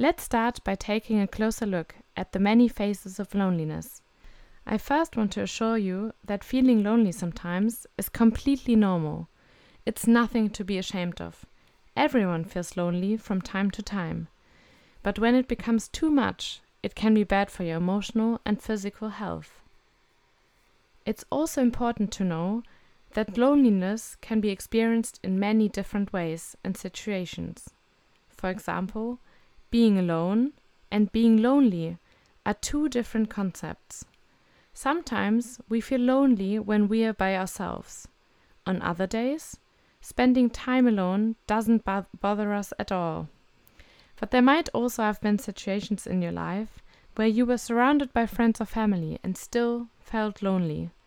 Let's start by taking a closer look at the many phases of loneliness. I first want to assure you that feeling lonely sometimes is completely normal. It's nothing to be ashamed of. Everyone feels lonely from time to time. But when it becomes too much, it can be bad for your emotional and physical health. It's also important to know that loneliness can be experienced in many different ways and situations. For example, being alone and being lonely are two different concepts. Sometimes we feel lonely when we are by ourselves. On other days, spending time alone doesn't bother us at all. But there might also have been situations in your life where you were surrounded by friends or family and still felt lonely.